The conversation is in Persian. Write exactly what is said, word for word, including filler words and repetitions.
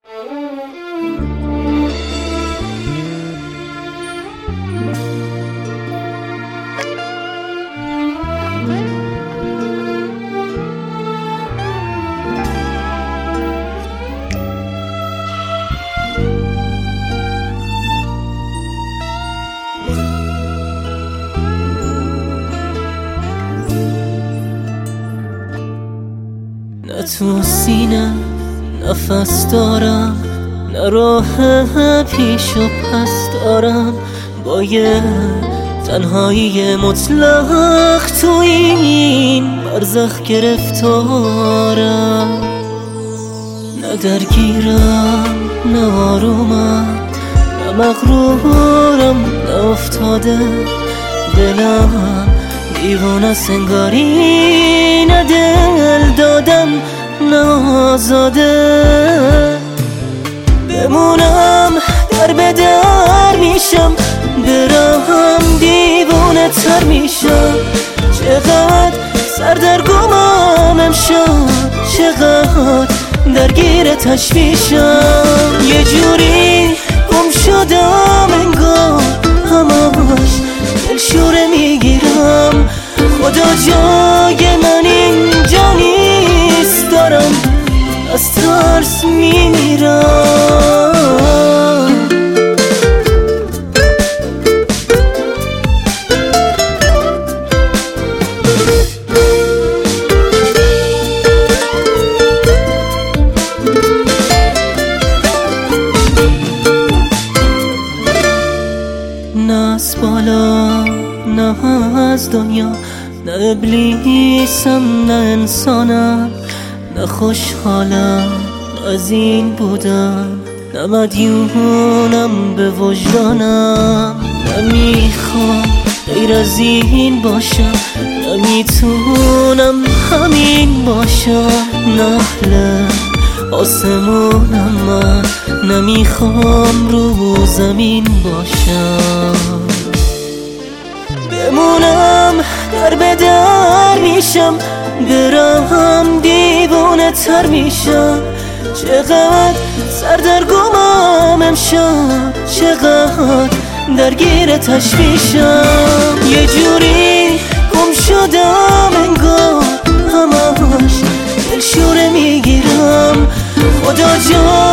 نه تو سینه نفس دارم، نه راه پیش و پس دارم، با یه تنهایی مطلق تو این برزخ گرفتارم. نه درگیرم نه آرومم، نه مغرورم نه افتاده، دلم دیوانه سنگاری، نه دل دادم نه آزاده. بمونم در به در میشم، برم دیوانه تر میشم. چقدر سردرگمم امشب، چقدر درگیر تشویشم. یه جوری گم شدم انگار، همش دلشوره میگیرم. خدا جای من اینجا نیست، دارم از ترس میمیرم. نه از بالا نه از دنیا، نه ابلیسم نه انسانم، نه خوشحالم نه از این بودم، نه مدیونم به وجدانم. نمیخوام غیر از این باشم، نمیتونم همین باشم. نحل آسمونم من، نمیخوام رو زمین باشم. بمونم در به در میشم، برم دیوانه تر میشم. چقدر سردرگمم امشب، چقدر درگیر تشویشم. یه جوری گم شدم انگار، همش دلشوره میگیرم. خدا جان